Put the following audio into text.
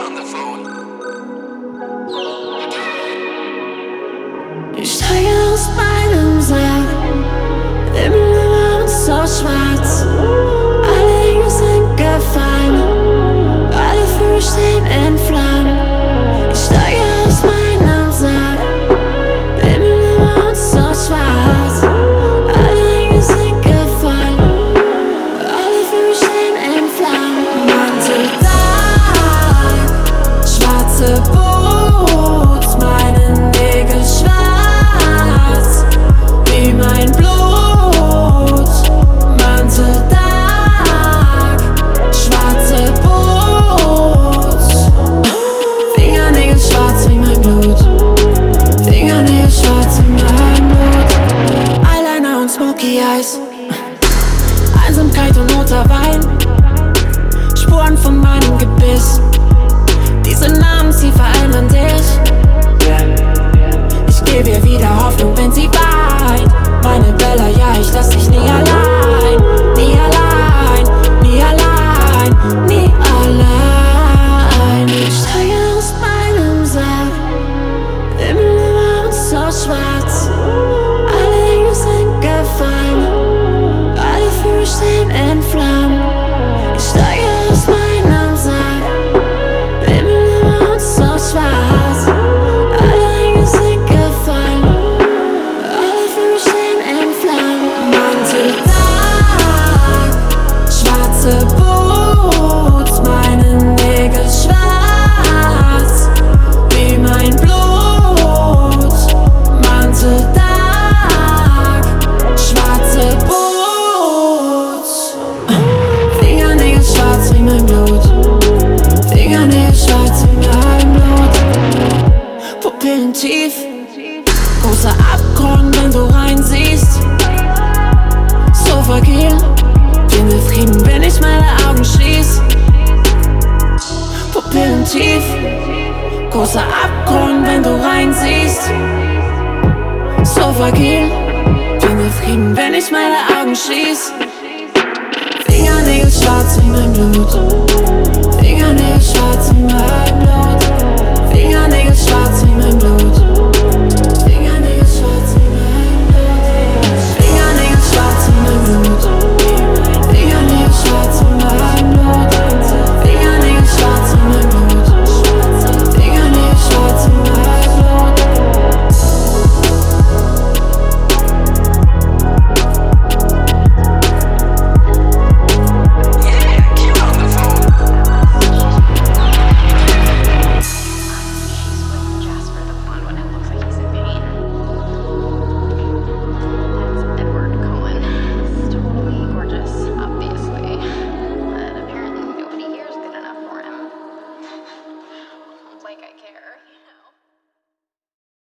Ich steige aus meinem Sarg, Himmel über uns so schwarz. Alle Engel sind gefallen, alle Vögel stehen in Flammen. Ich steige aus meinem Sarg, Himmel über uns so schwarz. Alle Engel sind gefallen, alle Vögel stehen in Flammen. Manteltag, schwarze Boots, meine Nägel schwarz wie mein Blut. Manteltag, schwarze Boots, Fingernägel schwarz wie mein Blut. Fingernägel schwarz wie mein Blut. Eyeliner und Smoky Eyes, Einsamkeit und roter Wein, Spuren von meinem Gebiss. Diese Namen, sie verändern dich. Ich gebe ihr wieder Hoffnung, wenn sie weint. Meine Bella, ja, ich lass dich nie allein. Nie allein, nie allein, nie allein. Ich steige aus meinem Sarg, Himmel über uns so schwarz. Alle Engel sind gefallen, alle Vögel stehen in Flammen. Ich steige aus meinem Sarg, Himmel über uns so schwarz. Alle Engel sind gefallen, alle Vögel stehen in Flammen. Manteltag, schwarze Boots, meine Nägel schwarz wie mein Blut. Manteltag, schwarze Boots, Fingernägel schwarz wie mein Blut. Fingernägel schwarz wie mein Blut. Pupillen tief, großer Abgrund, wenn du reinsiehst. So fragil, finde Frieden, wenn ich meine Augen schließ. Pupillen tief, großer Abgrund, wenn du reinsiehst. So fragil, finde Frieden, wenn ich meine Augen schließ. Fingernägel schwarz wie mein Blut. Fingernägel schwarz wie mein Blut.